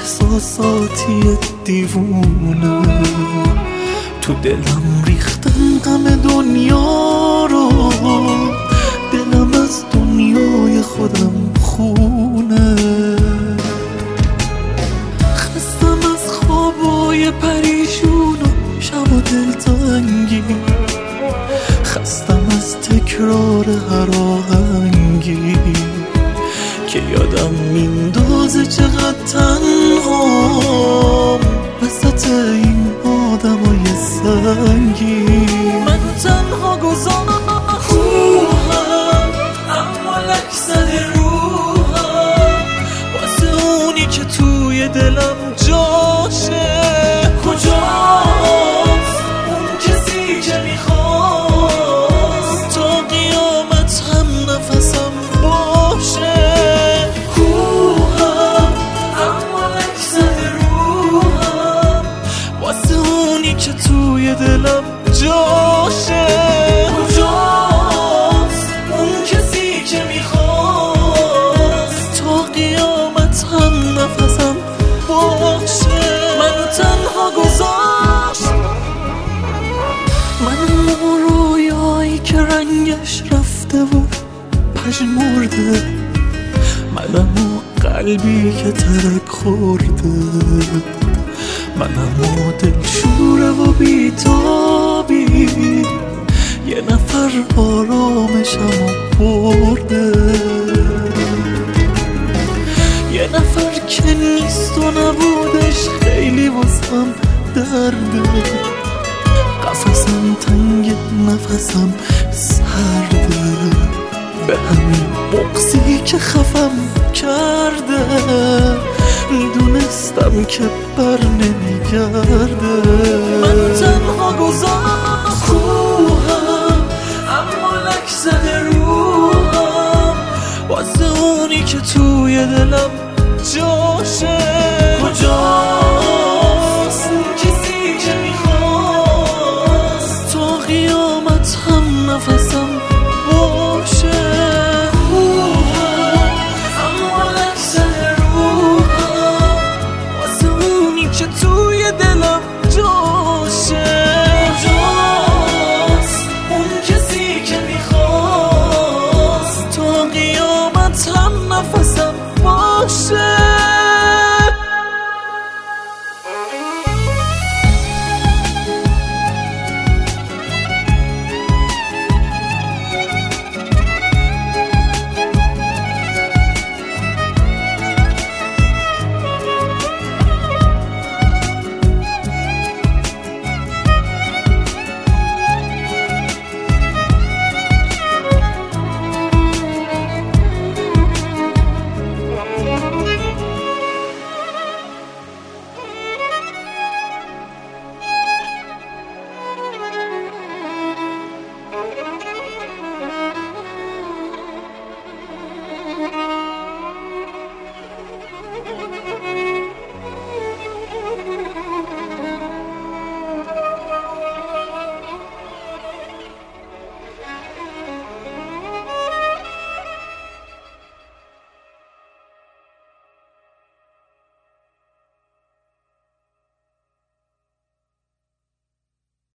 احساساتی دیوونه، تو دلم ریختم غم دنیا رو، دلم از دنیای خودم خونه. خستم از خوابای پریشون و شب و دلتنگی، خستم از تکرار هر آهنگی که یادم میندازه چقدر تنهام وسط این آدمای سنگی. منو تنها گذاشتم اما لک زده روحم، واسه اونی که توی دلم جاشه. کجاست اون کسی که میخواست تا قیامت هم نفسم باشه؟ کوهم اما لک زده روحم، واسه اونی که توی دلم جاشه. کجاست اون کسی که میخواست تا قیامت هم نفسم باشه؟ منو تنها گذاشت، منو رویایی که رنگش رفته و پژمرده، منم قلبی که ترک خورده، منم دلشوره و بیتابی، یه نفر آرامشمو برده، یه نفر که نیست و نبودش خیلی واسم درده. قفسم تنگ نفسم سرده، به همین بغضی که خفم کرده، میدونستم که بر نمیگرده. من تنها گذاشت کوهم اما لک زده روحم، واسه اونی که توی دلم جاشه.